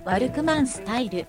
ワルクマンスタイル。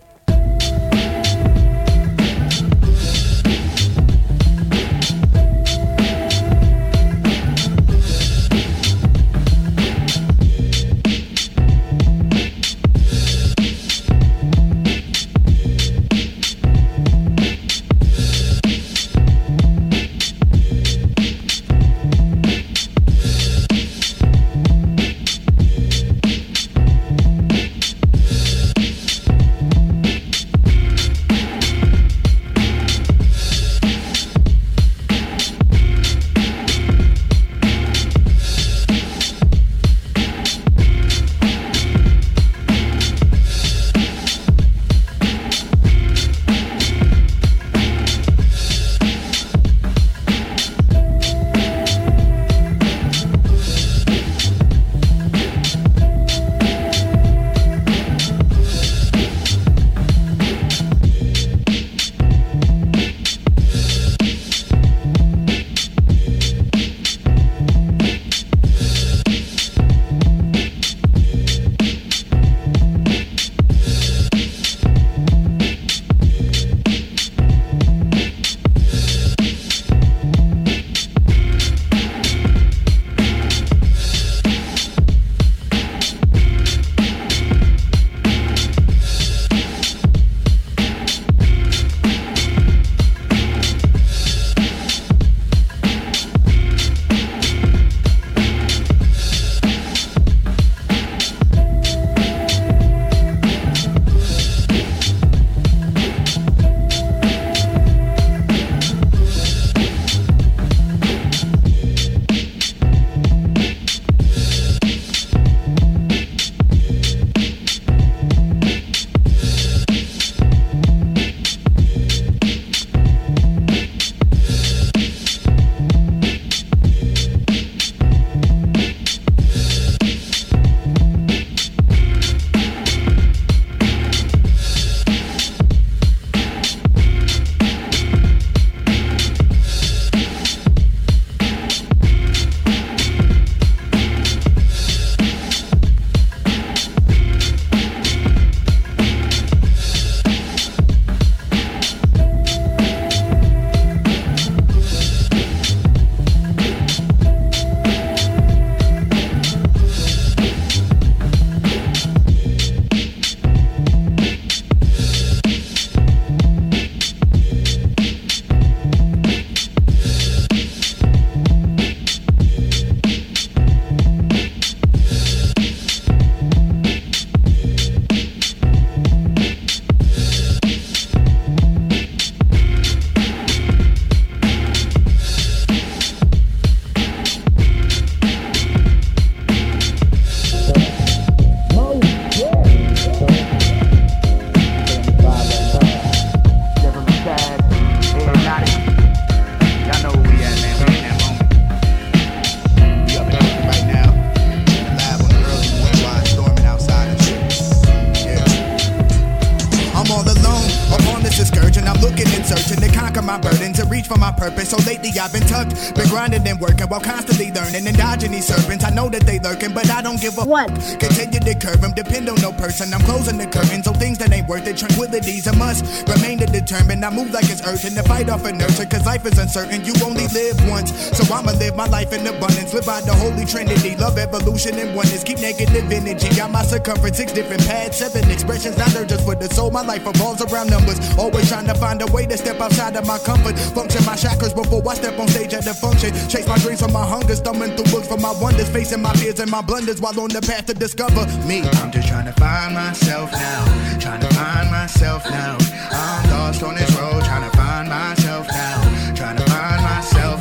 So lately I've been tucked, been grinding and working while constantly learning and dodging these serpents. I know that they lurking, but I don't give a what. Continue to curve them, depend on no person. I'm closing the curtains on things that ain't worth it. Tranquility's a must, remain determined. I move like it's urgent to fight off inertia, cause life is uncertain. You only live once, so I'ma live my life in abundance. Live by the Holy Trinity, love, evolution, and oneness. Keep negative energy, got my circumference, 6 different paths, 7 expressions, not urges for the soul. My life revolves around numbers, always trying to find a way to step outside of my comfort. Function my chakras before I step on stage at the function. Chase my dreams from my hunger, stumbling through books for my wonders, facing my fears and my blunders while on the path to discover me. I'm just trying to find myself now, trying to find myself now. I'm lost on this road, trying to find myself now, trying to find myself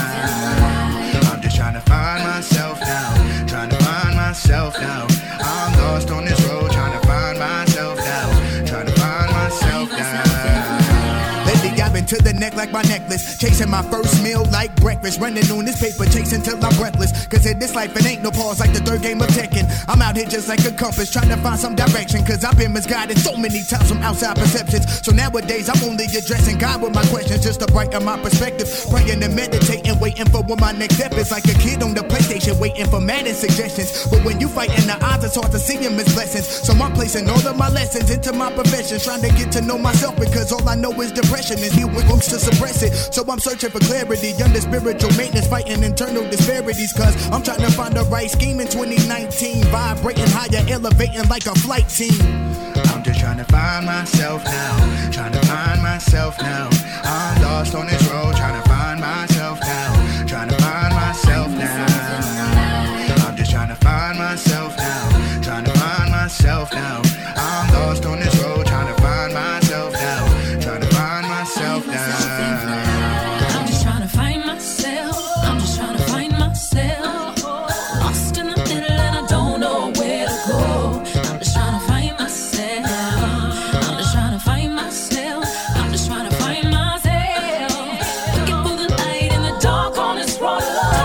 now. I'm just trying to find myself now, trying to find myself now. I'm lost on this road, trying to find myself now, trying to find myself now. Lately I've been to the neck like like my necklace. Chasing my first meal like breakfast. Running on this paper, chasing till I'm breathless. Cause in this life it ain't no pause like the third game of Tekken. I'm out here just like a compass, trying to find some direction. Cause I've been misguided so many times from outside perceptions. So nowadays I'm only addressing God with my questions, just to brighten my perspective. Praying and meditating, waiting for what my next step is. Like a kid on the PlayStation, waiting for Madden suggestions. But when you fighting the odds, it's hard to see them as blessings. So I'm placing all of my lessons into my profession, trying to get to know myself, because all I know is depression and you with to suppress it. So I'm searching for clarity under spiritual maintenance, fighting internal disparities. Cause I'm trying to find the right scheme in 2019, vibrating higher, elevating like a flight team. I'm just trying to find myself now, trying to find myself now. I'm lost on this road, trying to find myself now, trying to find myself now. I'm just trying to find myself now, trying to find myself now. I'm lost on this road, trying to find myself now, trying to find myself now. I'm just trying to find myself, I'm just trying to find myself. Lost in the middle and I don't know where to go. I'm just trying to find myself, I'm just trying to find myself, I'm just trying to find myself. Looking for the light in the dark on this road.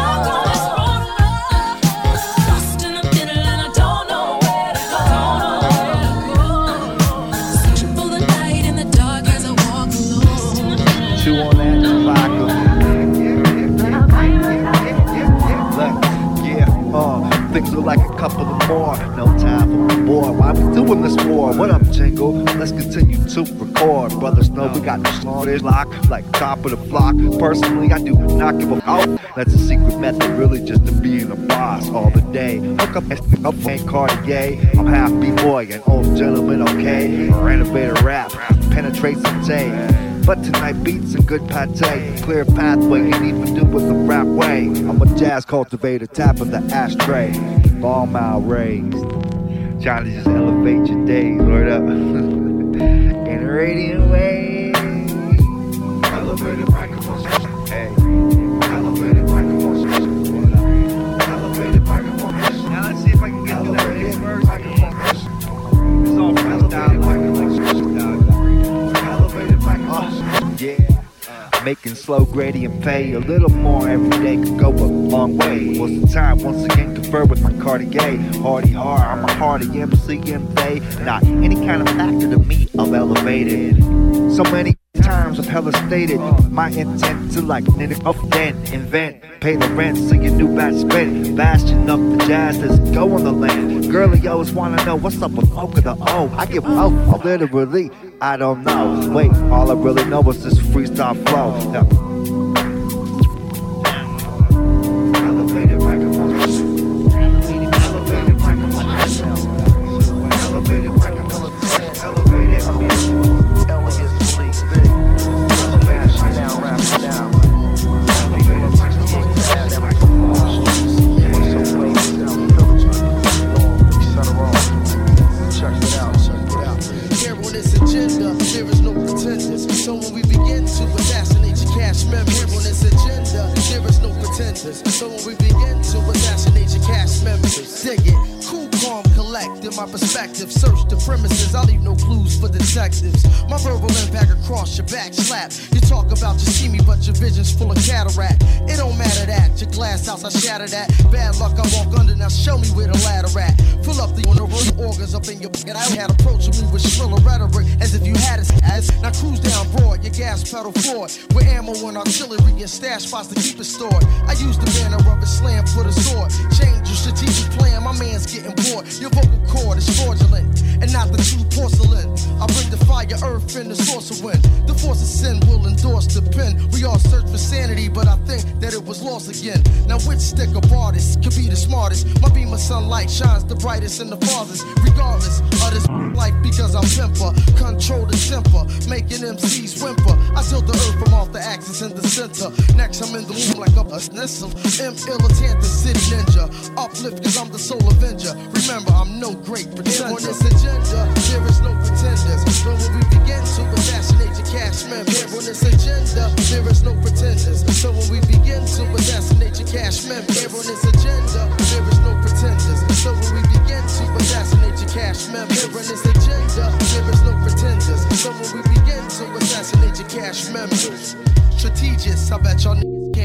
Lost in the middle and I don't know where to go. Searching for the light in the dark as I walk alone. Chew on that vodka. Things look like a couple of more. No time for more. Why we doing this for? What up, Jingle? Let's continue to record. Brothers know we got the smartest lock, like top of the block. Personally, I do not give a fuck. That's a secret method, really, just to being a boss all the day. Hook up and Cartier. I'm half B-boy and old gentleman, okay? Or innovator rap, penetrate some tape. But tonight beats and good pate, clear pathway, ain't even do with the rap way. I'm a jazz cultivator, tapping the ashtray, ball mile raised, trying to just elevate your days, word up, in a radiant way. Elevated microphone, hey, elevated microphone, elevated microphone. Now let's see if I can get to that next verse. It's all freestyle microphone. Yeah, making slow gradient pay a little more every day could go a long way. What's the time? Once again, confer with my Cartier. Hardy hard, I'm a hardy MC and they not any kind of factor to me. I'm elevated. So many times I've hella stated my intent to like nigga up then invent, pay the rent so your new batch spent. Bastion up the jazz, let's go on the land. Girlie always wanna know what's up with Oak of the O. I give up, literally. I don't know. Wait, all I really know is this freestyle flow. Now, elevated microphones. Elevated microphones. Elevated microphones. Elevated. Elegant, sleek, big. Elevated down, rap down. Elevated microphones. So wait, check it out. Here on this agenda, there is no pretenders. So when we begin to assassinate your cash members, here on this agenda, there is no pretenders. So when we begin to assassinate your cash members, dig it. Cool, calm, collect in my perspective. Search the premises, I leave no clues for detectives. My verbal impact across your back slap. You talk about you see me, but your vision's full of cataract. It don't matter that your glass house, I shatter that. Bad luck, I walk under, now show me where the ladder at. Fill up the organs up in your pocket. I had approaching me with shriller rhetoric as if you had us as. Now cruise down broad, your gas pedal forward. With ammo and artillery and stash spots to keep it stored. I use the banner of a slam for the sword. Change your strategic plan, my man's getting bored. Your vocal cord is fraudulent and not the true porcelain. I bring the fire, earth, and the source of wind. The force of sin will endorse the pen. We all search for sanity, but I think that it was lost again. Now which stick of artists could be the smartest? My beam of sunlight shines the brightest and the farthest. Regardless of this life, because I'm pimper, control the temper, making MCs whimper. I tilt the earth from off the axis in the center. Next I'm in the womb like a missile. M-Militant, the city ninja. Uplift cause I'm the soul avenger. Remember, I'm no great pretender. On this agenda, there is no pretenders. But when we begin to assassinate your cash members, on this agenda, there is no pretenders. So when we begin to assassinate your cash members, on this agenda, there is no pretenders. So when we begin to assassinate your cash members, on this agenda, there is no pretenders. So when we begin to assassinate your cash members.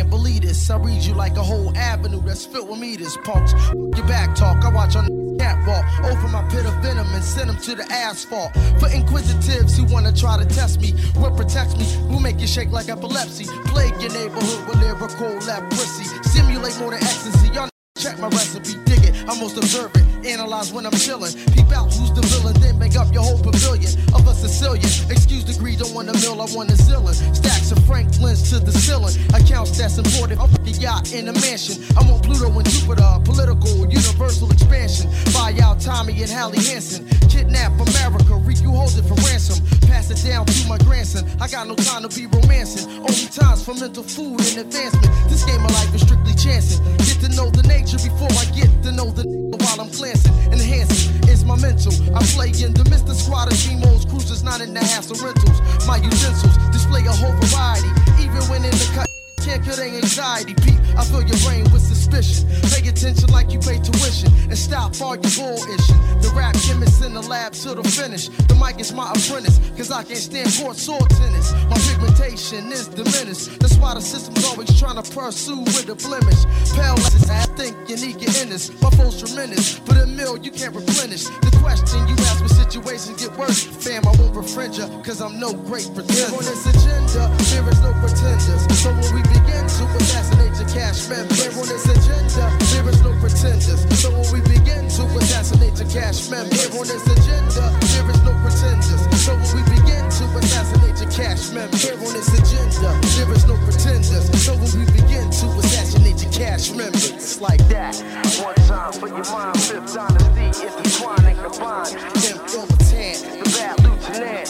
can't believe this. I read you like a whole avenue that's filled with meters. Punks, your back talk. I watch on the catwalk over my pit of venom and send them to the asphalt. For inquisitives who wanna try to test me, what protects me will make you shake like epilepsy. Plague your neighborhood with lyrical leprosy. Simulate more than ecstasy. Y'all check my recipe, dig it, I'm most observant. Analyze when I'm chillin'. Peep out who's the villain, then make up your whole pavilion of a Sicilian. Excuse the greed, don't want a mill, I want a zillin'. Stacks of Franklins to the ceiling. Accounts that's important, I'm a yacht in a mansion. I want Pluto and Jupiter, political, universal expansion. Buy out Tommy and Hallie Hansen. Kidnap America, reap you hold it for ransom. Pass it down to my grandson. I got no time to be romancing. Only times for mental food and advancement. This game of life is strictly chancing. Get to know the nature before I get to know the while I'm glancing. Enhancing is my mental. I play in the Mr. Squad of G-Modes, cruisers, not in the hassle rentals. My utensils display a whole variety. Even when in the cut, can't kill their anxiety. Peep, I fill your brain with suspicion. Pay attention like you pay tuition. And stop all your bullishing. The rap chemist in the lab till the finish. The mic is my apprentice, cause I can't stand court sword tennis. My pigmentation is diminished. That's why the system's always trying to pursue with a blemish. Pale as I think you need your inness. My foe's tremendous, but a meal you can't replenish. The question you ask when situations get worse, fam, I won't befriend ya, cause I'm no great pretender. On this agenda, there is no pretenders. So when we begin to assassinate your cash members, here on this agenda, there is no pretenders. So when we begin to assassinate your cash members, here on this agenda, there is no pretenders. So when we begin to assassinate your cash members, here on this agenda, there is no pretenders. So when we begin to assassinate your cash members, it's like that. One time for your mind, Fifth Dynasty, intertwining the bond. Infiltrate, the bad lieutenant,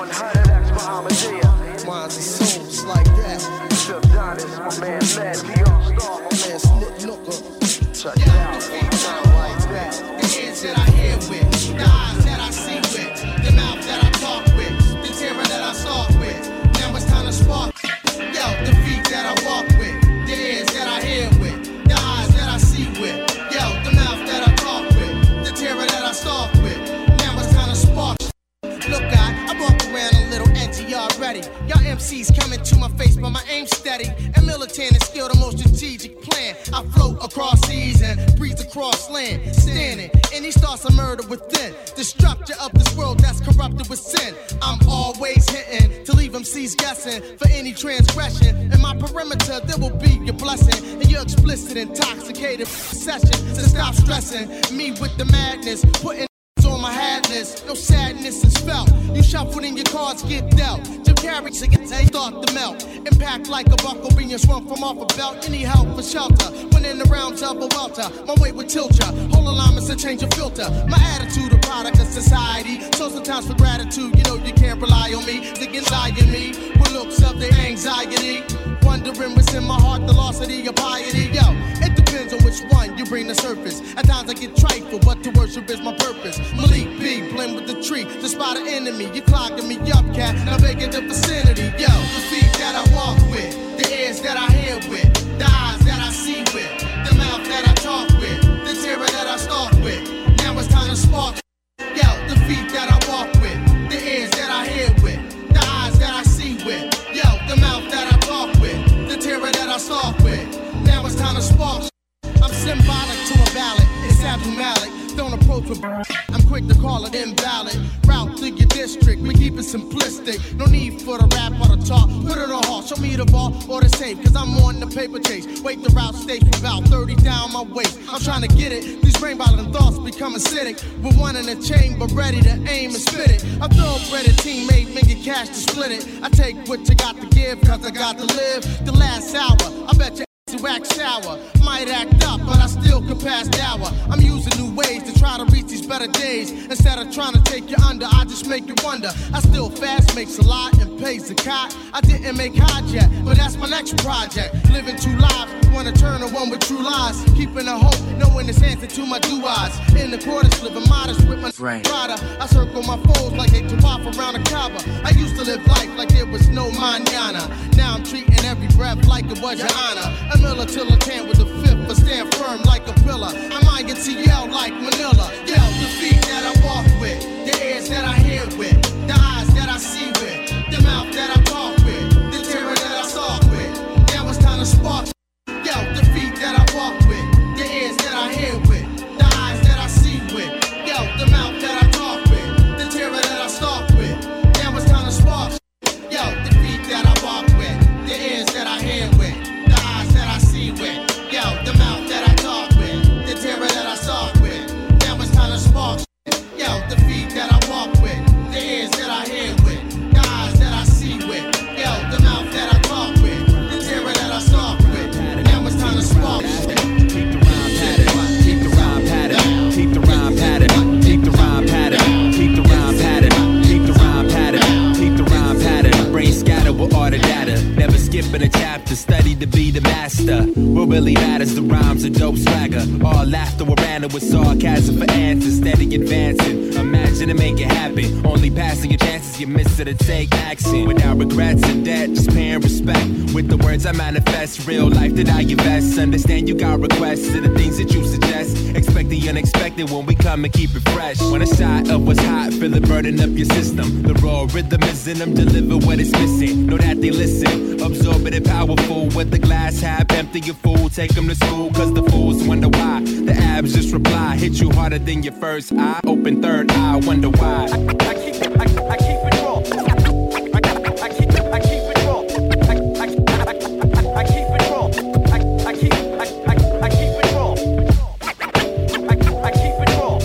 100x Bahamadia. Minds and souls like that. Fifth Dynasty, my man Led, the all-star, my man Snip Nooker. Check it out, one time like that. The ears that I hear with, the eyes that I see with, the mouth that I talk with, the terror that I stalk with. Now it's time to spark. Yo, the feet that I walk with, the ears that I hear with, the eyes that I see with. Yo, the mouth that I talk with, the terror that I stalk with. Now it's time to spark. Look, I walk around a little edgy already. Y'all MCs coming to my face, but my aim's steady. And militant is still the most strategic plan. I float across seas and breeze across land. Standing in these thoughts of murder within. The structure of this world that's corrupted with sin. I'm always hitting to leave MCs guessing for any transgression. In my perimeter, there will be your blessing. And your explicit, intoxicated session. So stop stressing me with the madness. Putting on my hat list, no sadness is felt. You shuffle in your cards, get dealt. Jim Carrey tickets, they start to melt. Impact like a buckle being swung from off a belt. You need help for shelter. When in the realms of a welter, my way would tilt ya. Whole alignment's a change of filter. My attitude, a product of society. So sometimes for gratitude, you know you can't rely on me. Dig inside in me, with looks of the anxiety. Wondering what's in my heart, the loss of the piety. Yo, it depends on which one you bring to surface. At times I get trifle, but to worship is my purpose. Malik B, blend with the tree, to spot an enemy. You clogging me up, cat, now vacant the vicinity. Yo, the feet that I walk with, the ears that I hear with, the eyes that I see with, the mouth that I talk with, the terror that I stalk with. Now it's time to spark. Yo, the feet that I walk with, the ears that I hear with, the eyes that I see with. Yo, the mouth that I talk with, the terror that I stalk with. Now it's time to spark. I'm symbolic to a ballad. It's Abdul Malik. Don't approach with I'm quick to call it invalid. Route to your district, we keep it simplistic. No need for the rap or the talk. Put it on hard, show me the ball or the safe. Cause I'm on the paper chase. Wait, the route stays from about 30 down my waist. I'm trying to get it. These brain-bottling thoughts become acidic. With one in the chamber, ready to aim and spit it. A thoroughbred teammate, making cash to split it. I take what you got to give, cause I got to live. The last hour, I bet you to act sour, might act up, but I still can pass the hour. I'm using new ways to try to reach these better days. Instead of trying to take you under, I just make you wonder. I still fast, makes a lot, and pays the cot. I didn't make hot yet, but that's my next project. Living two lives, wanna turn to one with true lies. Keeping a hope, knowing it's answer to my do eyes. In the quarters, living modest with my rider. I circle my foes like they tawaf around a Kaaba. I used to live life like there was no mañana. Now I'm treating every breath like it was your honor. A militant with the fifth, but stand firm like a pillar. I'm INTL like Manila. Yo, the feet that I walk with, the ears that I hear with, the eyes that I see with, the mouth that I talk with, the terror that I stalk with. Now it's time to spark. to be the master. What really matters, the rhymes are dope swagger. All laughter around it with sarcasm for answers. Steady advancing, imagine to make it happen. Only passing your chances, you miss it to take action. Without regrets and debt, just paying respect. With the words I manifest, real life that I invest. Understand you got requests to the things that you suggest. Expect the unexpected when we come and keep it fresh. When a shot of what's hot, feel it burning up your system. The raw rhythm is in them, deliver what is missing. Know that they listen, absorb it and powerful. With the glass half empty, you fool, take them to school. Cause the fools wonder why. The abs just reply, hit you harder than your first eye. Open third eye, wonder why. I keep it raw. I keep it raw. I keep it raw. I keep it raw. I keep it raw. I keep it raw. I keep it raw.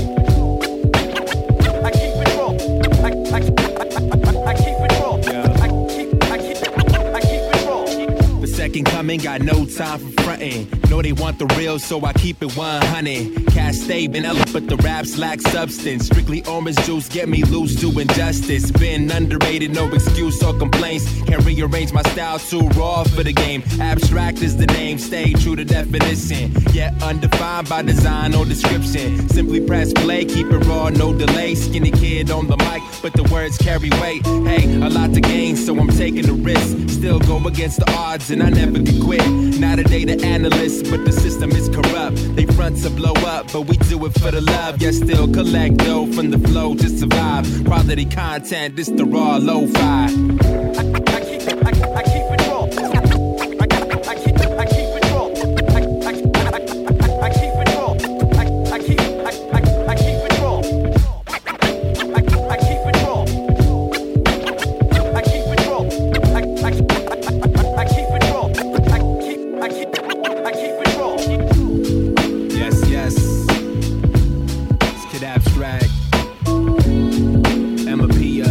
The second coming, got no time for fronting. Know they want the real, so I keep it 100. Cash stable, but the raps lack substance. Strictly orange juice, get me loose to injustice. Been underrated, no excuse or complaints. Can't rearrange my style, too raw for the game. Abstract is the name, stay true to definition. Yet undefined by design or description. Simply press play, keep it raw, no delay. Skinny kid on the mic, but the words carry weight. Hey, a lot to gain, so I'm taking the risk. Still go against the odds, and I never could quit. Not a data analyst, but the system is corrupt. They front to blow up, but we do it for the love. Yet still collect dough from the flow to survive. Quality content, this the raw lo-fi. I keep it raw. I keep it raw. I keep it raw. I keep it raw. I keep it raw. I keep it raw. I keep it raw. I keep it raw. Yes. It's Kid Abstract. Emma Pia.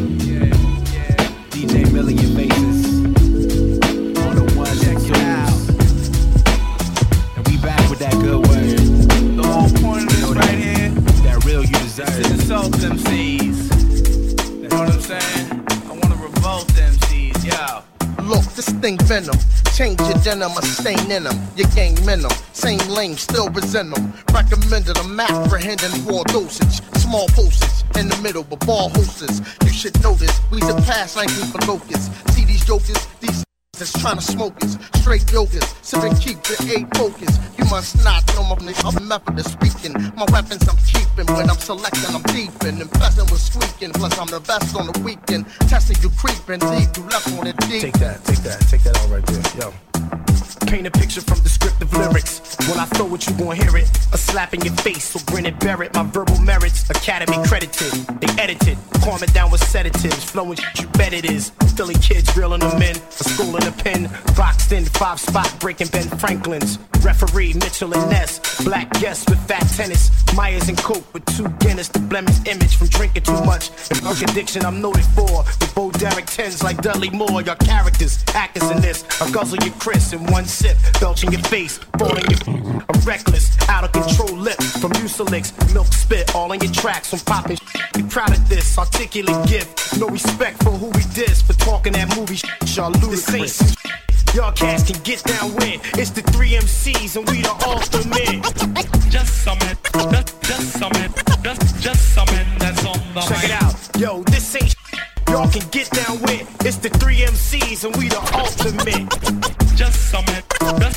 DJ Million Faces. On the ones and twos. And we back with that good word. The whole point of this right here, that real you deserve. is to insult them C's. You know what I'm saying? I wanna revolt them C's, yo. Look, this thing venom. Change your denim, a stain in them. Your gang men them. Same lame, still resent them. Recommended I'm apprehending raw dosage. Small postage in the middle, but ball hostess. You should know this. We surpass 19 for locusts. See these jokers? These that's trying to smoke us. Straight yokers. Sipping keep the A focus. You must not know my method of speaking. My weapons I'm keeping. When I'm selecting, I'm deeping. Infesting with squeaking. Plus I'm the best on the weekend. Testing you creeping. Deep, you left on it deep. Take that all right there, yo. Paint a picture from descriptive lyrics. When I throw it, you gon' hear it. A slap in your face, so grin and bear it. My verbal merits, Academy credited. They edited, calm it down with sedatives. Flowing shit, you bet it is. Philly kids reeling them in. A school in a pen, boxed in 5-spot, breaking Ben Franklin's. Referee Mitchell and Ness, black guests with fat tennis. Myers and Coke with 2 Guinness. The blemish image from drinking too much. And drug addiction I'm noted for. With Bo Derek 10s like Dudley Moore. Your characters, actors in this. I guzzle your Chris in one sip, belch in your face, fall in your a reckless, out of control lip from Mucilix, milk spit all in your tracks from popping shit. You proud of this articulate gift, no respect for who we diss for talking that movie shit. Y'all ludicrous. Y'all cats can get down with. It's the 3 MCs and we the ultimate. Just summit, just summit that's on the Check it out, yo, this ain't shit. Y'all can get down with. It's the 3 MCs and we the ultimate. Just summit,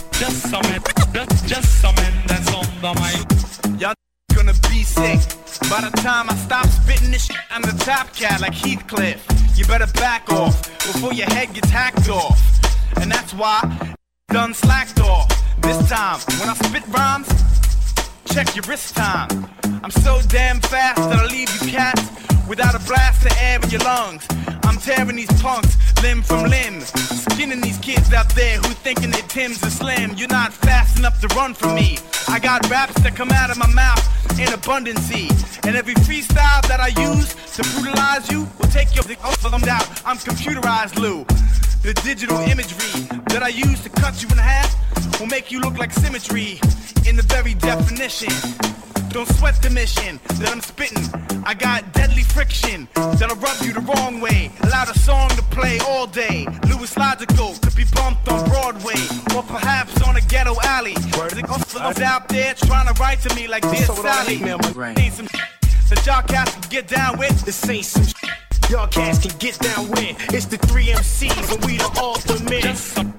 just summit that's on the mic. Y'all gonna be sick. By the time I stop spitting this shit, I'm the top cat like Heathcliff. You better back off before your head gets hacked off. And that's why done slacked off. This time, when I spit rhymes, check your wrist time. I'm so damn fast that I leave you cats without a blast of air in your lungs. I'm tearing these punks limb from limb, skinning these kids out there who thinking that Tim's a slim. You're not fast enough to run from me. I got raps that come out of my mouth in abundancy, and every freestyle that I use to brutalize you will take your off of them out. I'm computerized, Lou. The digital imagery that I use to cut you in half will make you look like symmetry in the very definition. Don't sweat the mission that I'm spitting. I got deadly friction that'll rub you the wrong way. Allow the song to play all day. Louis Logical could be bumped on Broadway, or perhaps on a ghetto alley. The hustlers out there trying to write to me like Dear Sally. Need some that y'all cats can get down with. This ain't some y'all cats can get down with. It's the 3 MCs and we the ultimate. Just some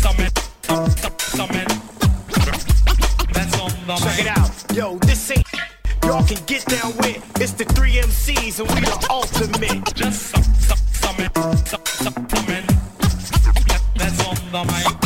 that's on the Check it out. Yo, this ain't y'all can get down with. It's the 3 MCs and we the ultimate. Just some that's on the mic.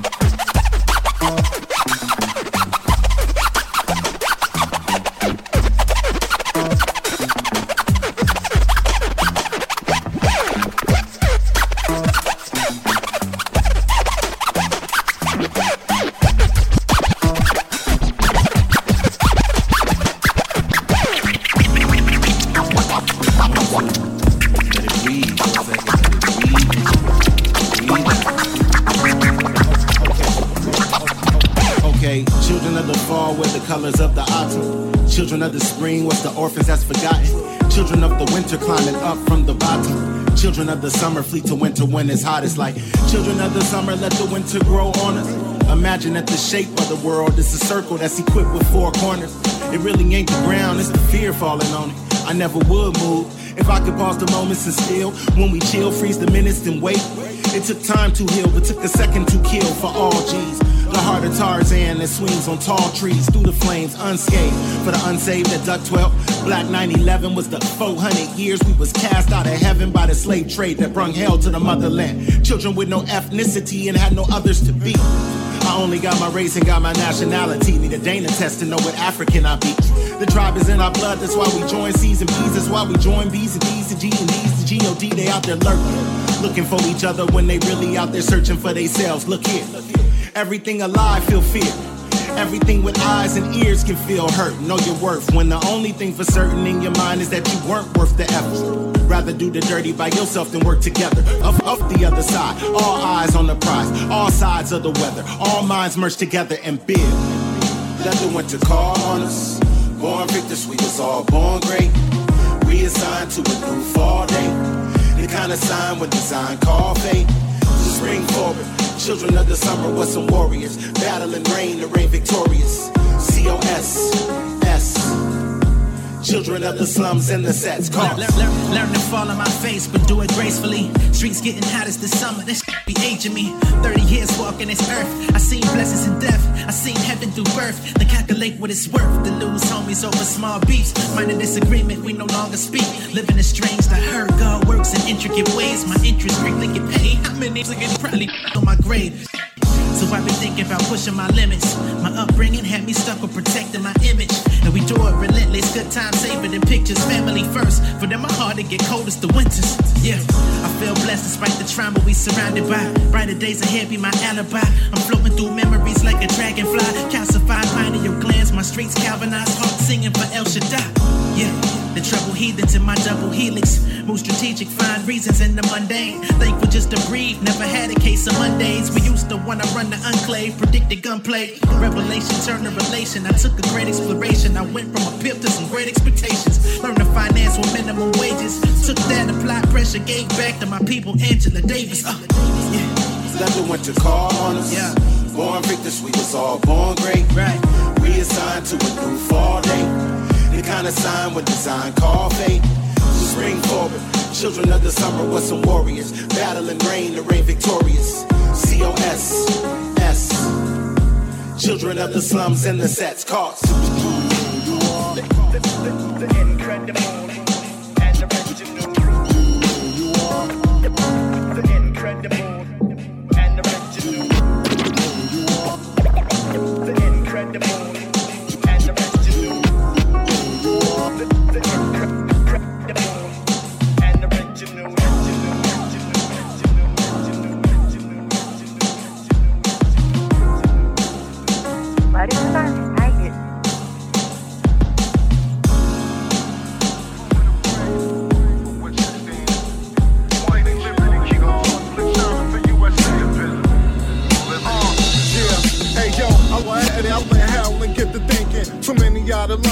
Colors of the autumn, children of the spring, what's the orphans that's forgotten? Children of the winter climbing up from the bottom. Children of the summer flee to winter when it's hot. It's like children of the summer, let the winter grow on us. Imagine that the shape of the world is a circle that's equipped with 4 corners. It really ain't the ground, it's the fear falling on it. I never would move if I could pause the moments and still. When we chill, freeze the minutes and wait. It took time to heal, but took a second to kill for all G's. The heart of Tarzan that swings on tall trees through the flames unscathed. For the unsaved at Duck 12, Black 9/11 was the 400 years we was cast out of heaven by the slave trade that brung hell to the motherland. Children with no ethnicity and had no others to be. I only got my race and got my nationality. Need a Dana test to know what African I be. The tribe is in our blood, that's why we join C's and B's. That's why we join B's and D's and G and D's. The G.O.D. they out there lurking, looking for each other when they really out there searching for themselves. Look here. Everything alive feel fear. Everything with eyes and ears can feel hurt. Know your worth when the only thing for certain in your mind is that you weren't worth the effort. Rather do the dirty by yourself than work together. Up the other side, all eyes on the prize, all sides of the weather, all minds merge together and build. Let the winter call on us. Born victors, we was all born great. Reassigned to a new fall day. The kind of sign with design called fate. To spring forward. Children of the summer was some warriors, battling rain to reign victorious. C.O.S.S. Children of the slums and the sets. Learn to fall on my face, but do it gracefully. Streets getting hot as the summer, this be aging me. 30 years walking this earth, I seen blessings in death, I seen heaven through birth. Then calculate what it's worth to lose homies over small beefs. Minor disagreement, we no longer speak. Living estranged, I heard God works in intricate ways. My interest greatly get paid. How many niggas get probably on my grave? So I've been thinking about pushing my limits. My upbringing had me stuck with protecting my image. And we do it relentless, good time saving in pictures. Family first, for then my heart to get cold as the winters. Yeah, I feel blessed despite the trauma we surrounded by. Brighter days ahead be my alibi. I'm floating through memories like a dragonfly. Calcified pineal glands, my streets galvanized. Heart singing for El Shaddai. Yeah, the trouble heathens in my double helix. Move strategic, find reasons in the mundane. Thankful just to breathe, never had a case of Mondays. We used to wanna run the enclave, predicted gunplay. Revelation turned to relation, I took a great exploration. I went from a pimp to some great expectations. Learned to finance with minimum wages. Took that, applied pressure, gave back to my people, Angela Davis. Yeah. Let the winter call on us. Yeah. Born victors, we was all born great. Right. Reassigned to a new fall day. The kind of sign with design called fate. Spring forward, children of the summer was some warriors, battling rain to reign victorious. C.O.S.S. Children of the slums and the sets. Cause the incredible and the original. The incredible and the original. The incredible and the original. The incredible and the original. I went hell and get to thinking. Too many out of line and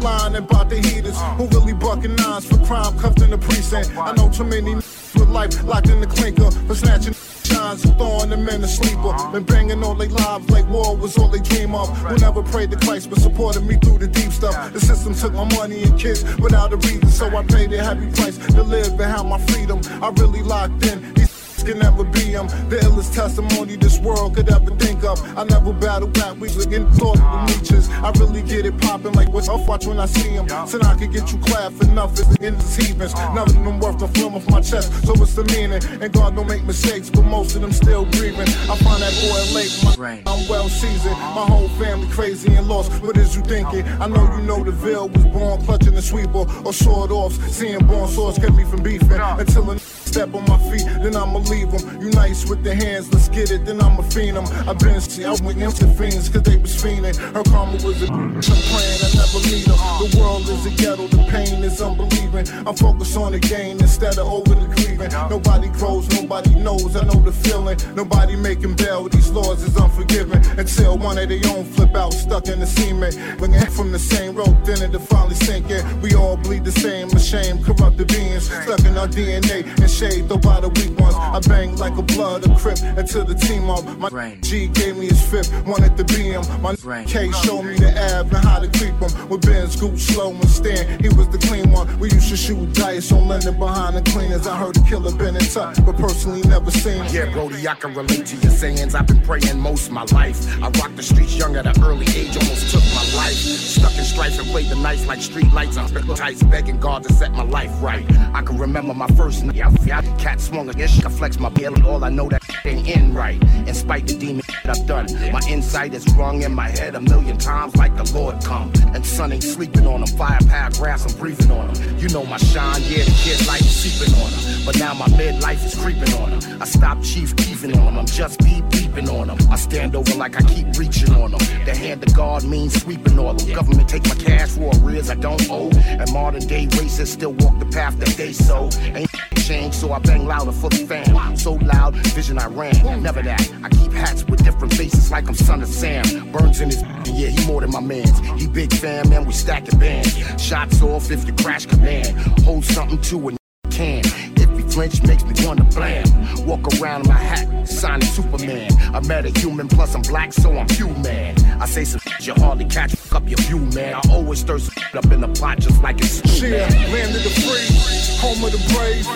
line and about the heaters. Who really bucking nines for crime cuffed in the precinct? I know too many with life locked in the clinker for snatching shines and throwing them in the sleeper. Been banging all they lives like war was all they dream of. Who never prayed to Christ but supported me through the deep stuff. The system took my money and kids without a reason, so I paid a heavy price to live and have my freedom. I really locked in. These can never be them. The illest testimony this world could ever think of. I never battle back, we again thought of the leeches. I really get it popping like what's up, watch when I see them. So I could get you clapped for nothing in the heathens. None of them worth the film off my chest, so what's the meaning? And God don't make mistakes, but most of them still breathing. I find that oil late, I'm well seasoned. My whole family crazy and lost. What is you thinking? I know you know the veil was born clutching the sweeper or short offs. Seeing born swords kept me from beefing until a step on my feet, then I'ma leave them. You nice with the hands, let's get it, then I'ma fiend them. I went into fiends cause they was fiending. Her karma was a I'm praying I never meet them. The world is a ghetto, the pain is unbelieving. I'm focused on the gain instead of over the grieving. Nobody grows, nobody knows, I know the feeling. Nobody making bail, these laws is unforgiving. Until one of their own flip out, stuck in the cement. Bringing from the same rope, then it finally sink in. We all bleed the same, ashamed, corrupted beings. Stuck in our DNA and shade, though by the weak ones. I bang like a blood, a crip, until the team up. My G gave me his fifth, wanted to be him. My K showed me the ab and how to creep him. With Ben Scoop, slow and Stan, he was the clean one. We used to shoot dice on London behind the cleaners. I heard the killer been in touch, but personally never seen him. Yeah, Brody, I can relate to your sayings. I've been praying most my life. I rocked the streets young at an early age, almost took my life. Stuck in strife and played the nights like street lights. I'm tights, begging God to set my life right. I can remember my first night. Cat swung against, I flex my bill, and all I know that ain't in right. In spite the demon I've done, my insight is rung in my head a million times like the Lord come. And sun ain't sleeping on them, fire paragraphs, I'm breathing on them. You know my shine, yeah, the kid life is seeping on them. But now my midlife is creeping on them. I stopped chief keefing on them, I'm just beeping on them. I stand over like I keep reaching on them. The hand of God means sweeping all them. Government take my cash for arrears I don't owe. And modern day racists still walk the path that they sow. Ain't changed, so I bang louder for the fam. So loud, vision I ran, never that. I keep hats with different faces like I'm son of Sam. Burns in his, yeah, he more than my mans. He big fam, man, we stacking bands. Shots off if you crash command. Hold something to a can. If he flinch, makes me wanna blam. Walk around in my hat, signing Superman. I met a human, plus I'm black, so I'm human. I say some you hardly catch up your view, man. I always stir some up in the pot just like it's stew, man. Land of the free, home of the brave.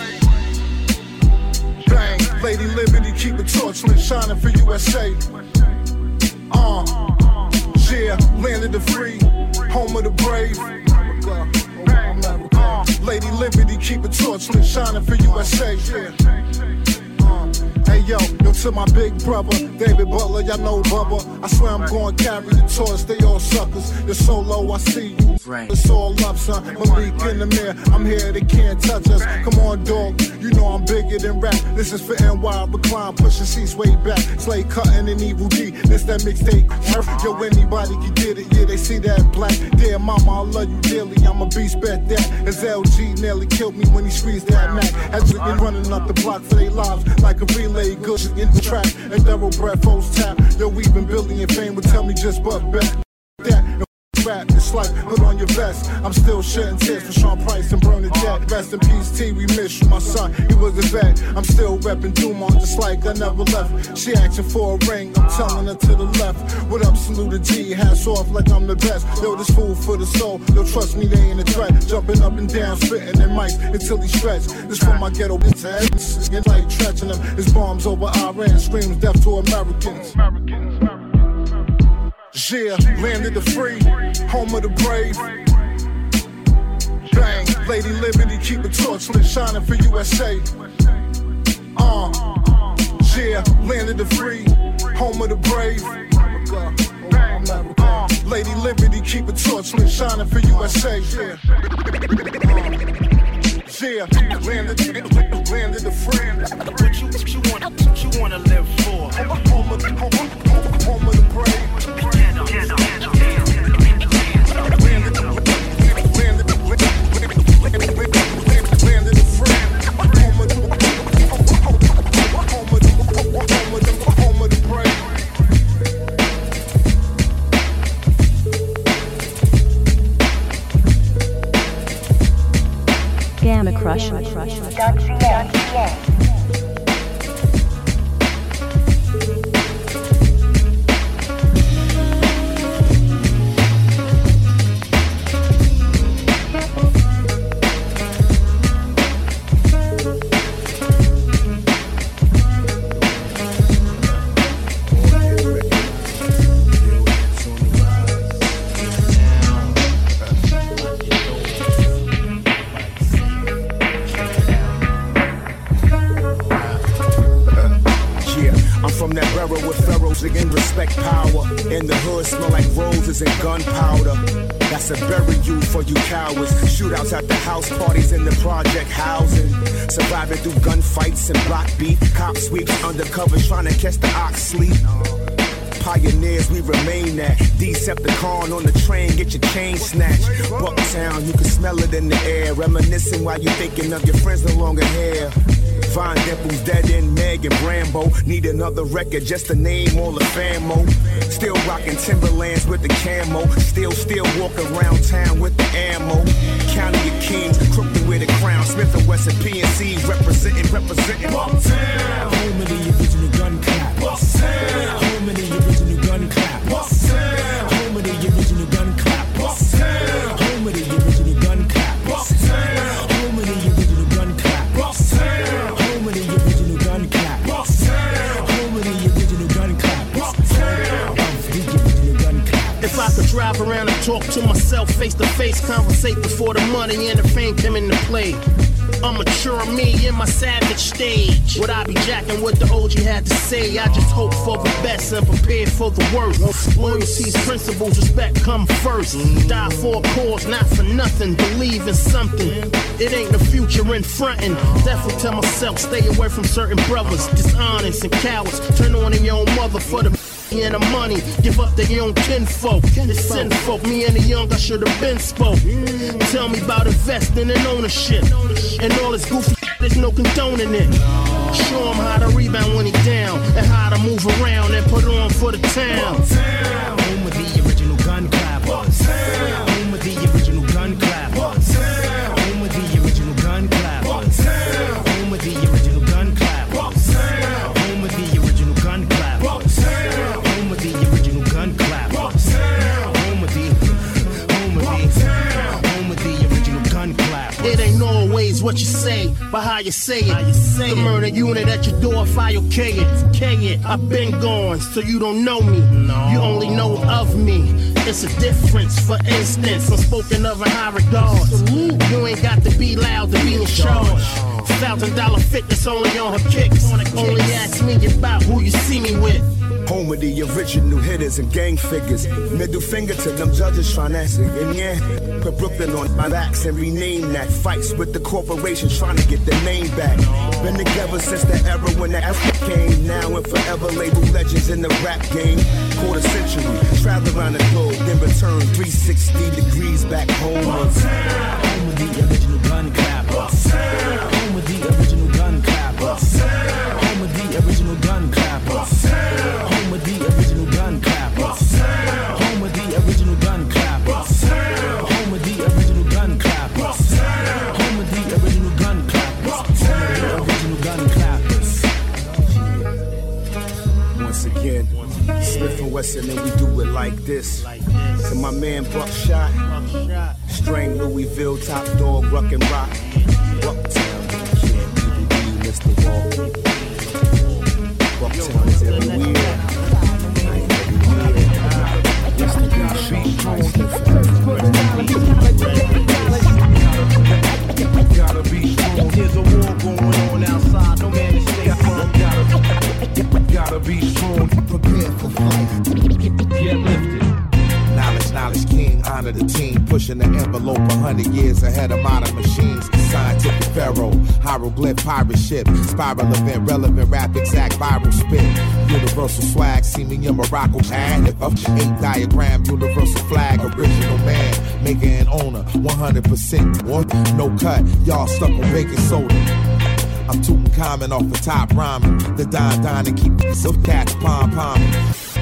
Bang, Lady Liberty, keep a torch lit, shining for USA. Yeah, land of the free, home of the brave. Lady Liberty, keep a torch lit, shining for USA. Hey yo, to my big brother, David Butler, y'all know Bubba. I swear I'm gonna carry the torch, they all suckers. You're so low, I see you. It's all up, son. Malik in the mirror, I'm here, they can't touch us. Come on, dog, you know I'm bigger than rap. This is for NY, recline, pushing seats way back. Slay cutting and Evil D, this that mixtape. Yo, anybody can get it, yeah, they see that black. Dear mama, I love you dearly, I'm a beast, bet that. As LG nearly killed me when he squeezed that Mac. As we been running up the block for their lives, like a relay, good in the track. And thoroughbred folks tap. Yo, even Billy and Fame would tell me just but bet that. Rap, it's like put on your vest. I'm still shedding tears for Sean Price and Bernadette. Rest in peace, T, we miss you, my son. He was a vet. I'm still repping Dumont just like I never left. She asking for a ring, I'm telling her to the left. What up, salute to G, hats off like I'm the best. Yo, this food for the soul. Yo, trust me, they ain't a threat. Jumping up and down, spitting in mics until he stretch. This from my ghetto into heavens. It's like stretching them. His bombs over Iran screams death to Americans. Yeah, land of the free, home of the brave. Bang, Lady Liberty, keep a torch lit, shining for USA. Yeah, land of the free, home of the brave. Lady Liberty, keep a torch lit, shining for USA. Yeah, land of the free. What you wanna live for? Home of the brave. Shootouts at the house parties in the project housing. Surviving through gunfights and block beat. Cop sweeps, undercovers trying to catch the ox sleep. Pioneers, we remain that. Decepticon on the train, get your chain snatched. Bucktown, you can smell it in the air. Reminiscing while you're thinking of your friends no longer here. Vine Dimples, Dead End, Meg and Rambo. Need another record just to name all the famo. Still rocking Timberlands with the camo. Still walking around town with the ammo. County of Kings, Crooklyn with a crown. Smith & Wesson, PNC, representing. Bucktown. Home of the original gun clap. Bucktown. Home of the original gun clap. Bucktown. Home of the original gun clap. Bucktown. Home of the original gun clap. Bucktown. Home of the original gun clap. Bucktown. Home of the original gun clap. Bucktown. Home of the original gun clap. Bucktown. If I could drive around and talk to myself face to face, conversate before the money and the fame come into play. I'm mature me in my savage stage. Would I be jacking what the OG had to say? I just hope for the best and prepare for the worst. Loyalty's principles, respect come first. Die for a cause, not for nothing. Believe in something. It ain't the future in frontin'. Definitely tell myself, stay away from certain brothers, dishonest and cowards. Turn on in your own mother for the and the money, give up their own kinfolk. The sinfolk, me and the young, I should've been spoke. Tell me about investing and ownership. And all this goofy, there's no condoning it. Show him how to rebound when he down, and how to move around and put on for the town. Home of the original gun clap. Home of the original gun clap. Home of the original gun clap. Home of the original gun clap. Home of the original gun clap. Home of the original gun clap. Home of the original gun clap. It ain't always what you say, but how you say it. The murder unit at your door, if I okay it. I've been gone, so you don't know me. You only know of me. It's a difference, for instance, I'm spoken of in high regards. You ain't got to be loud to be in charge. $1,000 fitness only on her kicks. Only ask me about who you see me with. Home of the original hitters and gang figures. Middle finger to them judges trying to answer. And yeah, put Brooklyn on my backs and rename that. Fights with the corporation trying to get the name back. Been together since the era when the F came. Now and forever label legends in the rap game. Quarter century, travel around the globe, then return 360 degrees back home. Home of the original gun clap. Home of the original gun clap. Home of the original gun clap. Home of the original gun clap. Home of the original gun clap. Home of the original gun clap. Home of the original gun clap. Original gun clappers. Once again, Smith & Wesson, and we do it like this. To my man Buckshot, Strang Louisville, Top Dog, Ruck and Rock. Bucktown, can't even be Mr. Walk. Bucktown is everywhere. Gotta be strong. There's a war going on outside. No man is safe from. Gotta be strong. Prepare for fight. Get lifted. Knowledge king, honor the team, pushing the envelope 100 years ahead of modern machines. Scientific pharaoh, hieroglyph, pirate ship, spiral event, relevant rap, exact viral spit. Universal swag, see me in Morocco. And if I'm 8 diagram, universal flag, original man, maker and owner, 100%. No cut, y'all stuck on baking soda. I'm Tutankhamun off the top rhyming. The Don and keep the silk cats pom-pomming.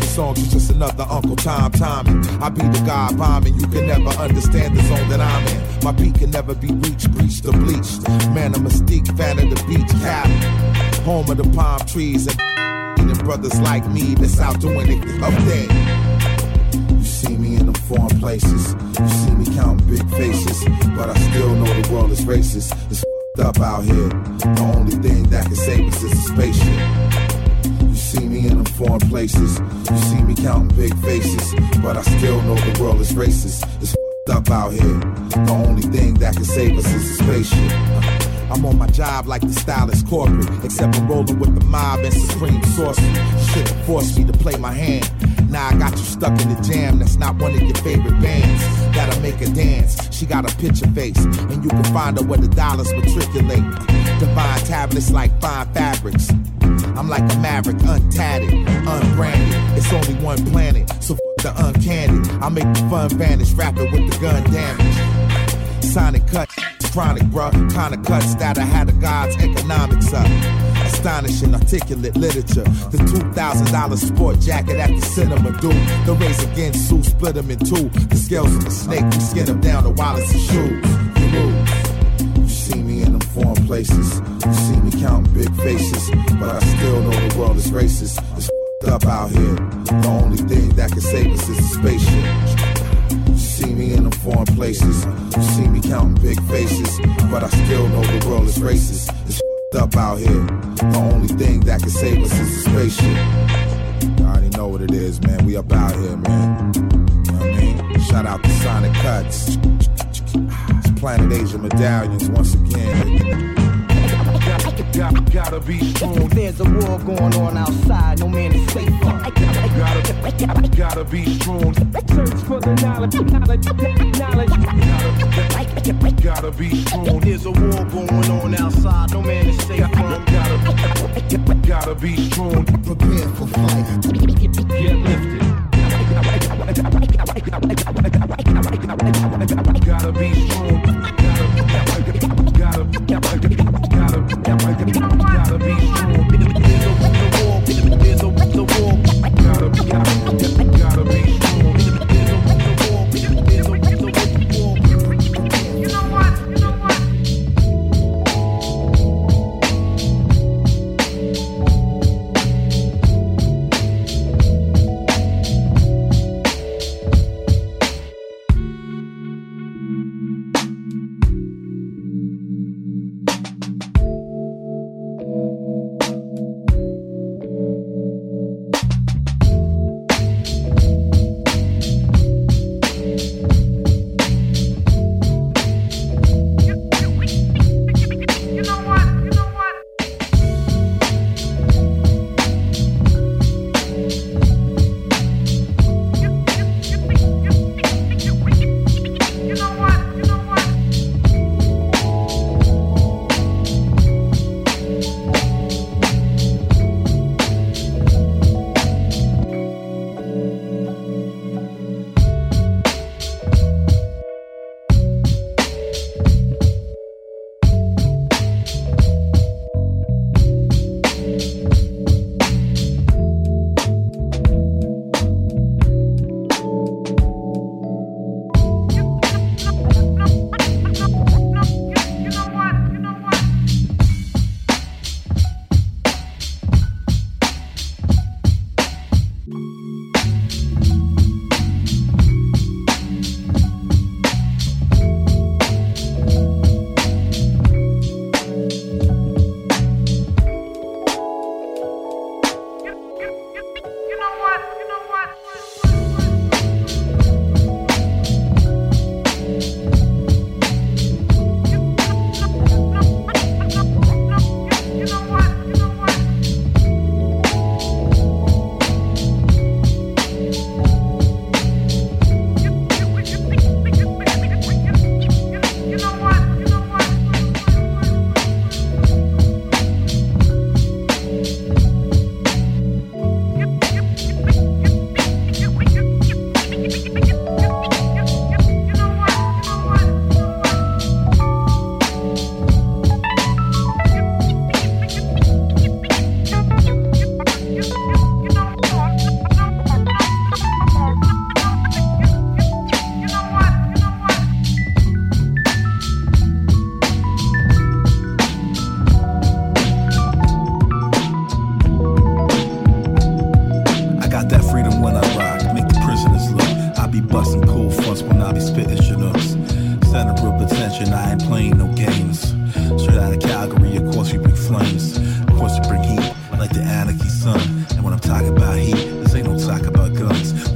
This song is just another Uncle Tom timing. I be the guy bombing, you can never understand the zone that I'm in. My beat can never be reached, breached or bleached. Man of mystique, fan of the beach, Cali. Home of the palm trees and brothers like me that's out doing it up there. You see me in them foreign places, you see me counting big faces, but I still know the world is racist. It's f***ed up out here. The only thing that can save us is a spaceship. You see me in them foreign places, you see me counting big faces, but I still know the world is racist. It's f***ed up out here. The only thing that can save us is a spaceship. I'm on my job like the stylist corporate, except I'm rolling with the mob and supreme sorcery. Should've forced me to play my hand. Now I got you stuck in the jam, that's not one of your favorite bands. Gotta make her dance, she got a picture face, and you can find her where the dollars matriculate. Divine tablets like fine fabrics. I'm like a maverick, untatted, unbranded. It's only one planet, so f*** the uncanny. I make the fun vanish, rapid with the gun damage. Sonic cut, chronic, bruh. Kinda cuts that I had the God's economics up. Astonishing, articulate literature. The $2,000 sport jacket at the cinema, dude. The race against Sue split them in two. The scales of the snake, we skin them down to wallets and shoes. You lose. You see me in them foreign places. You see me counting big faces. But I still know the world is racist. It's f***ed up out here. The only thing that can save us is a spaceship. You see me in them foreign places. You see me counting big faces. But I still know the world is racist. It's f***ed up out here. The only thing that can save us is a spaceship. You already know what it is, man. We up out here, man. You know what I mean? Shout out to Sonic Cuts. It's Planet Asia Medallions once again. Gotta be strong. There's a war going on outside, no man is safe. Gotta be strong. Search for the knowledge. Gotta be strong. There's a war going on outside, no man is safe from. Gotta be strong. Prepare for flight. Get lifted. Gotta be strong. Gotta be strong. There's a war. Gotta be strong. You know what?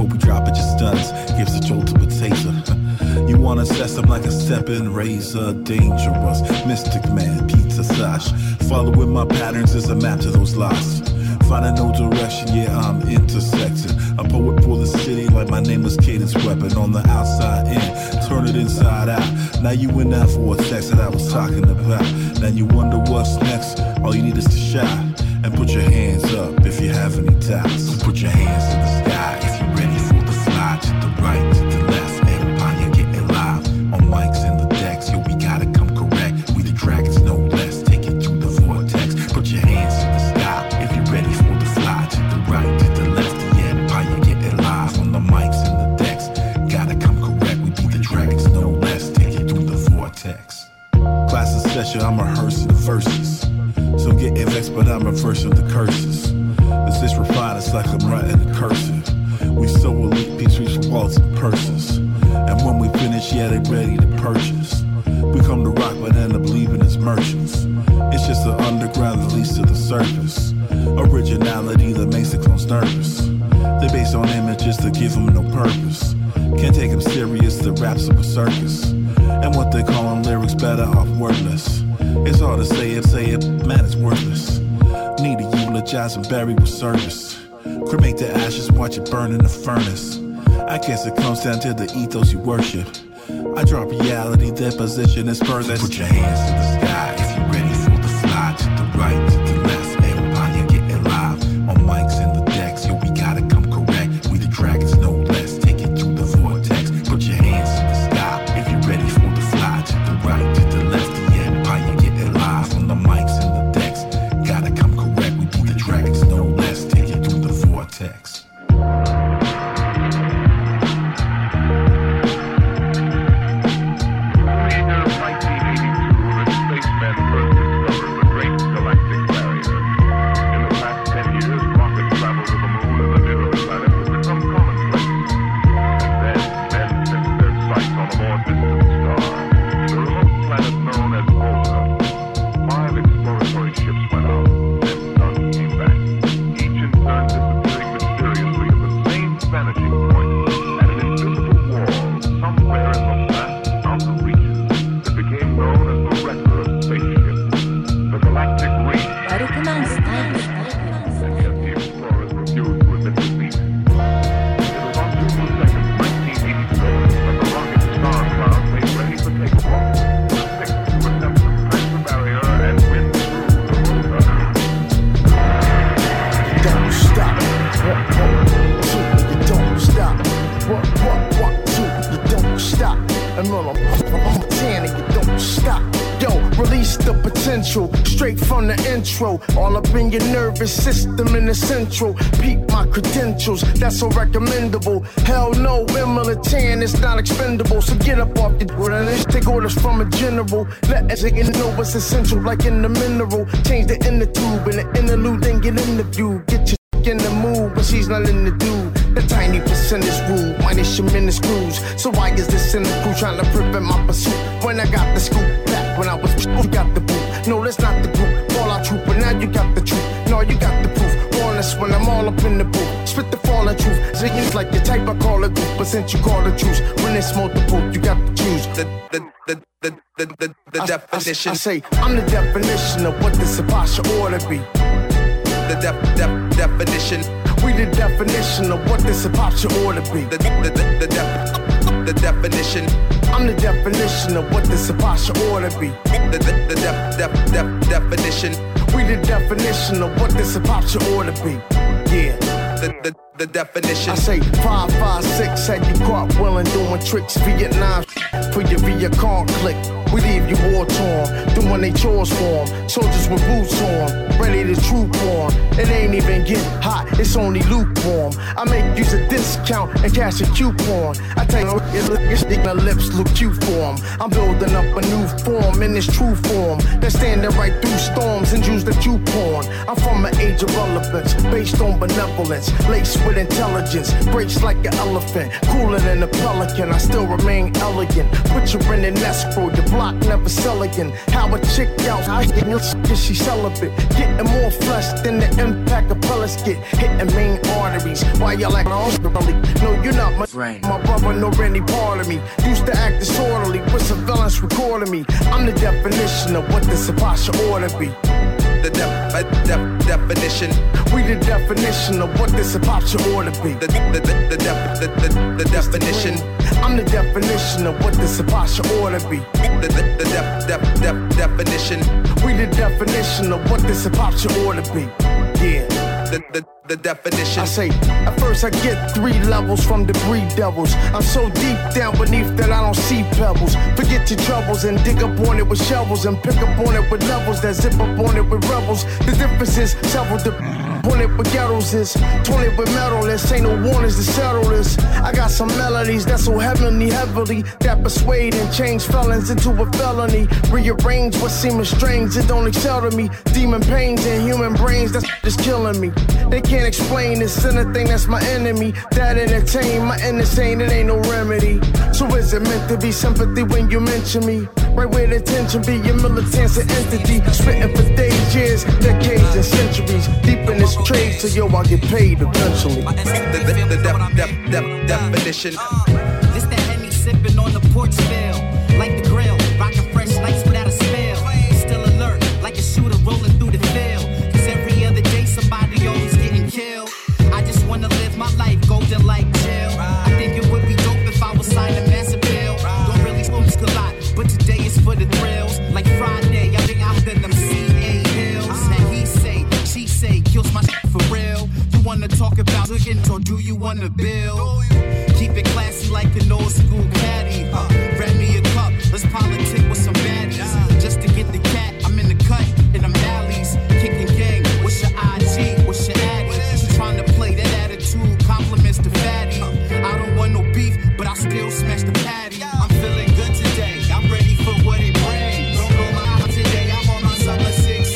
Hope we drop at your stunts, gives a jolt to a taser. You wanna assess them like a stepping razor, dangerous, mystic man, pizza sash. Following my patterns is a map to those lost. Finding no direction, yeah, I'm intersecting. A poet for the city like my name was Cadence Weapon. On the outside in, turn it inside out. Now you in that vortex that I was talking about. Now you wonder what's next, all you need is to shout. And put your hands up if you have any doubts. So put your hands in the sky if you're ready for the fly. To the right, to the left, Empire getting live. On mics and the decks, yo, we gotta come correct. We the dragons, no less, take it through the vortex. Put your hands in the sky if you're ready for the fly. To the right, to the left, the Empire getting live. On the mics and the decks, gotta come correct. We be the dragons, no less, take it through the vortex. Class in session, I'm rehearsing the verses. So I'm getting vexed, but I'm reversing the curses. This is refined, it's like I'm writing a cursive. We so elite, peace reach for wallets and purses. And when we finish, yeah, they ready to purchase. We come to rock, but end up leaving as merchants. It's just the underground, the least to the surface. Originality that makes the clones nervous. They based on images that give them no purpose. Can't take them serious, the raps of a circus. And what they call them lyrics better off wordless. It's hard to say it, man, it's worthless. Need to eulogize and bury with service. Cremate the ashes, watch it burn in the furnace. I guess it comes down to the ethos you worship. I drop reality, their position is furthest. Put your hands in the sky if you're ready for the fly. To the right, to the left, Empire getting live. On mics and the decks, yo, we gotta come correct. We the dragons, no less, take it through the vortex. Put your hands in the sky if you're ready for the fly. To the right, to the left, the Empire getting live. On the mics and the decks, gotta come correct. We be the dragons, no less, take it through the vortex. Straight from the intro, all up in your nervous system in the central. Peep my credentials, that's so recommendable. Hell no, Emilatan, it's not expendable. So get up off your wilderness, take orders from a general. Let us know what's essential, like in the mineral. Change the inner tube and the interlude, then get in the view. Get your in the mood, but she's not in the dude. The tiny percentage rule, minus your minute screws. So why is this in the crew trying to prevent my pursuit? When I got the scoop back, when I was you got the boot. No, that's not the group. Fallout troop, but now you got the truth. No, you got the proof. Honest when I'm all up in the booth. Spit the falling truth. Ziggins like the type I call a group, but since you call the truth, when it's multiple, you got to choose. The definition. I say I'm the definition of what this Sabasha ought to be. The definition. We the definition of what this hip hop should ought to be. The definition. I'm the definition of what this hip hop should ought to be. The definition. We the definition of what this hip hop should ought to be. Yeah. The definition. I say 5, 5, 6 had you caught willing doing tricks. Vietnam for your Vietcong click. We leave you war torn, doing they chores for 'em. Soldiers with boots on, ready to troop on. It ain't even get hot, it's only lukewarm. I make use a discount and cash a coupon. I tell you, your stick my lips look cute for 'em. I'm building up a new form in this true form. They're standing right through storms and use the coupon. I'm from an age of relevance, based on benevolence, laced with intelligence, breaks like an elephant, cooler than a pelican. I still remain elegant. Put you in an escrow, your block, never sell again. How a chick out, I hit your shit, she celibate. Getting more flesh than the impact of pellets get. Hitting main arteries. Why y'all acting orderly? No, you're not my brother, nor any part of me. Used to act disorderly with surveillance recording me. I'm the definition of what this apostle ought to be. The definition. We the definition of what this apostle ought to be. The definition. I'm the definition of what this apostle ought to be. The definition. We the definition of what this apostle ought to be. Yeah. The definition. I say, at first I get 3 levels from the breed devils. I'm so deep down beneath that I don't see pebbles. Forget your troubles and dig up on it with shovels and pick up on it with levels that zip up on it with rebels. The difference is several on it with ghettos is 20 with metal. This ain't no warnings to settle this. I got some melodies that's so heavenly that persuade and change felons into a felony. Rearrange what seems strange, it don't excel to me. Demon pains and human brains, that's just killing me. They can't explain this anything that's my enemy. That entertain my insane, it ain't no remedy. So is it meant to be sympathy when you mention me? Right where the tension be, your militant's an entity. Spitting for days, years, decades, and centuries. Deep in this trade, so yo, I'll get paid eventually. The definition. This that Henny sipping on the porch still. Like the grill, rocking fresh lights without a spell. Still alert, like a shooter rolling through the field. Cause every other day somebody always getting killed. I just wanna live my life golden like jail. I think it would be dope if I was signed a massive bill. Don't really smoke a lot, but today is for the thrills. Like Friday, I think I'm in them CA hills. And he say, she say, kills my shit for real. You wanna talk about looking, or do you wanna build? Keep it classy like an old school caddy. Grab me a cup, let's politic with some baddies. Just to get the cat, I'm in the cut, in them alleys. Kicking gang, what's your IG, what's your addy? She trying to play that attitude, compliments to fatty. I don't want no beef, but I still smash the patty. I'm feeling good today, I'm ready for what it brings. Don't go my out today, I'm on my summer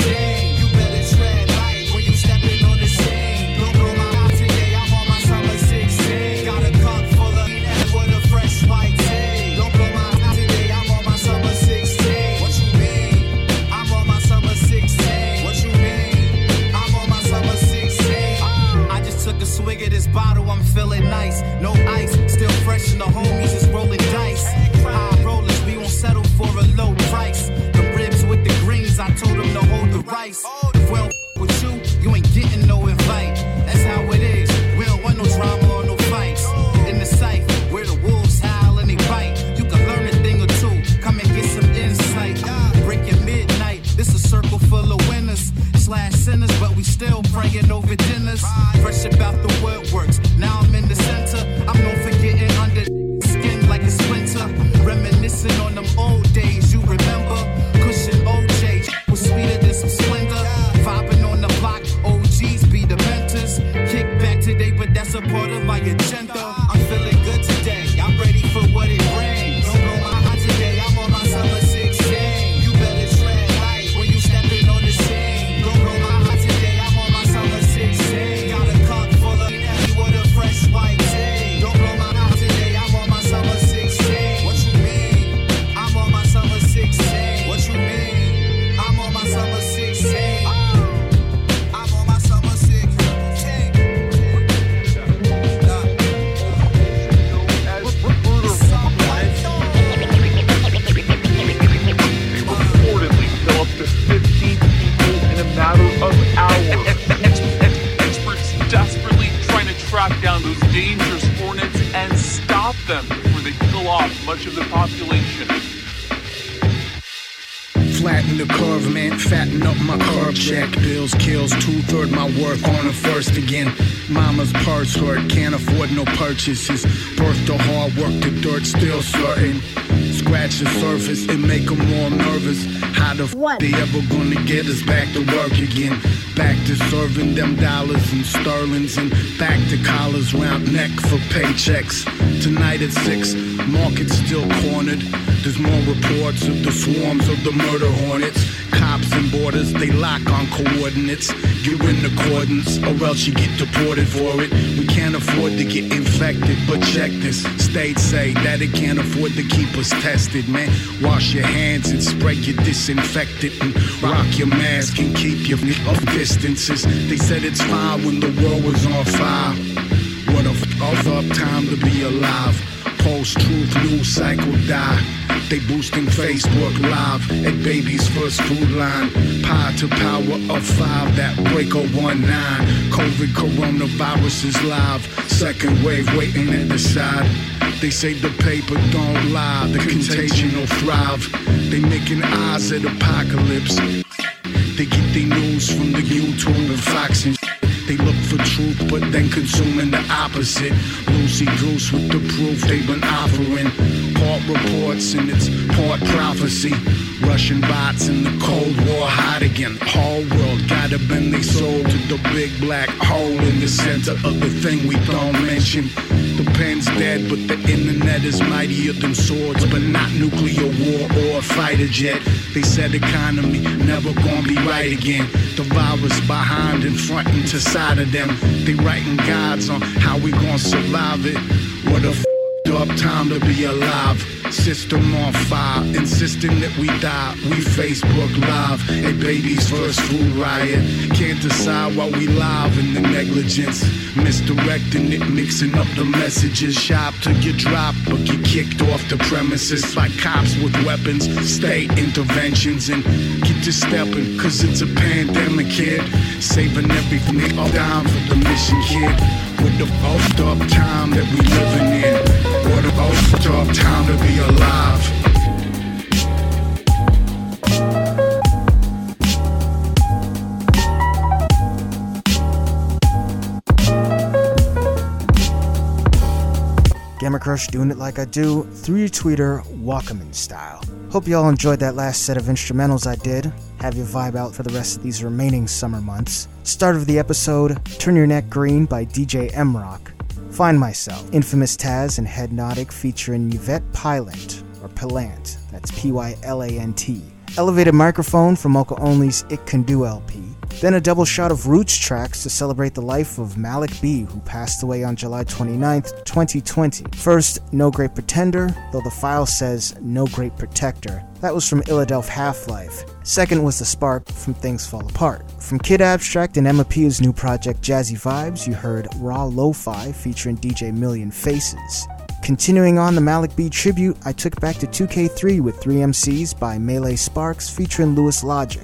16. You better tread light when you stepping on the scene. Don't go my out today, I'm on my summer 16. Got a cup full of and with a fresh white tea. Don't go my out today, I'm on my summer 16. What you mean? I'm on my summer 16. What you mean? I'm on my summer 16. I just took a swig of this bottle, I'm feeling nice. No ice, still fresh in the homies is rolling dice. High rollers, we won't settle for a low price. The ribs with the greens, I told them to hold the rice. If we don't with you, you ain't getting no invite. That's how it is, we don't want no drama or no fights. In the sight, where the wolves howl and they bite. You can learn a thing or two, come and get some insight. Breaking midnight, this a circle full of winners / sinners, but we still praying over dinners. Fresh about the woodworks, now I'm in the center. I'm known for getting under skin like a splinter. Reminiscing on them old days, you remember? Cushion OJ was sweeter than some Splendor. Vibing on the block, OGs be the mentors. Kick back today, but that's a part of my agenda. I'm feeling good today, I'm ready for what it brings. Don't go my hot today, I'm on my summer 16. You better tread light when you stepping on the scene. Don't go my hot today, I'm on my summer 16. Got a cup full of Nelly with a fresh white tea. Don't go my hot today, I'm on my summer 16. What you mean? I'm on my summer 16. What you mean? I'm on my summer 16. I'm on my summer 16. Reportedly fill up to 15 people in a matter of hours. Experts desperately trying to track down those dangerous hornets and stop them before they kill off much of the population. Flatten the curve, man, fatten up my carb check. Bills, kills, 2/3 my work on the first again. Mama's purse hurt, can't afford no purchases. Birth to hard work, the dirt still certain. Scratch the surface, it make them more nervous. How the they ever gonna get us back to work again? Back to serving them dollars and sterlings, and back to collars round neck for paychecks. Tonight at 6, market's still cornered. There's more reports of the swarms of the murder hornets. Cops and borders, they lock on coordinates. You're in accordance, or else you get deported for it. We can't afford to get infected, but check this. States say that it can't afford to keep us tested, man. Wash your hands and spray your disinfectant and rock your mask and keep your off distances. They said it's fine when the world was on fire. What a up time to be alive. Post-truth news cycle die. They boosting Facebook Live at baby's first food line. Pi to power of 5, that breaker 19. COVID coronavirus is live. Second wave waiting at the side. They say the paper don't lie. The contagion will thrive. They making eyes at apocalypse. They get their news from the YouTube and Fox and shit. They look for truth, but then consuming the opposite. Loosey-goose with the proof they've been offering. Part reports and it's part prophecy. Russian bots in the Cold War hide again. Whole world gotta bend their soul to the big black hole in the center of the thing we don't mention. The pen's dead, but the internet is mightier than swords, but not nuclear war or a fighter jet. They said economy never gonna be right again. The virus behind and front and to side of them. They writing guides on how we gonna survive it. What a up time to be alive. System on fire, insisting that we die. We Facebook Live at baby's first food riot. Can't decide why we live in the negligence. Misdirecting it, mixing up the messages. Shop till you drop or get kicked off the premises by cops with weapons. State interventions and get to stepping, cause it's a pandemic, kid. Saving everything all down for the mission, kid. With the fucked up time that we living in. What a fucked up time to be alive. Gamma Crush doing it like I do through your tweeter, Walkman style. Hope y'all enjoyed that last set of instrumentals I did. Have your vibe out for the rest of these remaining summer months. Start of the episode, Turn Your Neck Green by DJ M-Rock. Find Myself, Infamous Taz and Headnotic featuring Yvette Pylant, or Pylant, that's Pylant. Elevated Microphone from Mocha Only's It Can Do LP. Then a double shot of Roots tracks to celebrate the life of Malik B, who passed away on July 29th, 2020. First, No Great Pretender, though the file says No Great Protector. That was from Illadelph Half-Life. Second was The Spark from Things Fall Apart. From Kid Abstract and Emma Pia's new project Jazzy Vibes, you heard Raw Lo-Fi featuring DJ Million Faces. Continuing on the Malik B tribute, I took back to 2K3 with 3 MCs by Melee Sparks featuring Lewis Logic.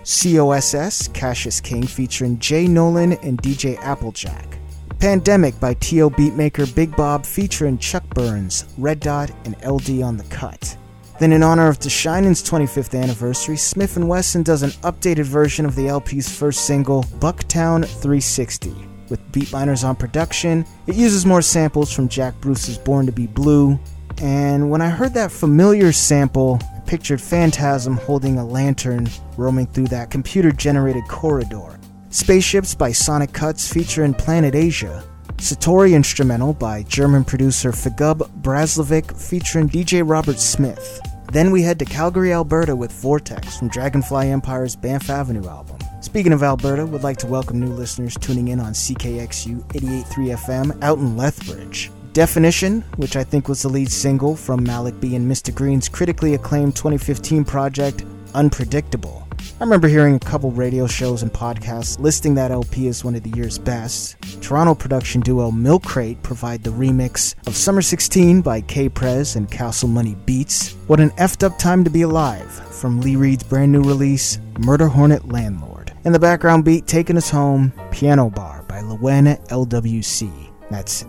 COSS, Cassius King featuring Jay Nolan and DJ Applejack. Pandemic by T.O. Beatmaker Big Bob featuring Chuck Burns, Red Dot, and LD on the cut. Then in honor of DeShining's 25th anniversary, Smith & Wesson does an updated version of the LP's first single, Bucktown 360. With Beatminers on production, it uses more samples from Jack Bruce's Born to Be Blue, and when I heard that familiar sample, I pictured Phantasm holding a lantern roaming through that computer-generated corridor. Spaceships by Sonic Cuts featuring Planet Asia. Satori instrumental by German producer Figub Braslovic featuring DJ Robert Smith. Then we head to Calgary, Alberta with Vortex from Dragonfly Empire's Banff Avenue album. Speaking of Alberta, would like to welcome new listeners tuning in on CKXU 88.3 FM out in Lethbridge. Definition, which I think was the lead single from Malik B and Mr. Green's critically acclaimed 2015 project, Unpredictable. I remember hearing a couple radio shows and podcasts listing that LP as one of the year's best. Toronto production duo Milk Crate provide the remix of Summer 16 by K-Prez and Castle Money Beats. What an effed up time to be alive, from Lee Reed's brand new release, Murder Hornet Landlord. And the background beat taking us home, Piano Bar by Liwen LWC. That's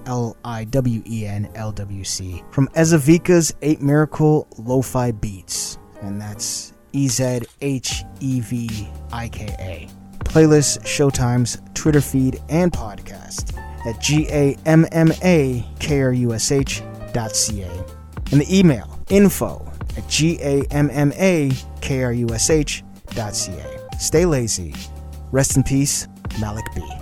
Liwen LWC. From Ezavika's 8 Miracle Lo-Fi Beats. And that's EZHEVIKA. Playlists, showtimes, Twitter feed, and podcast at GAMMAKRUSH.ca. And the email, info@GAMMAKRUSH.ca. Stay lazy. Rest in peace, Malik B.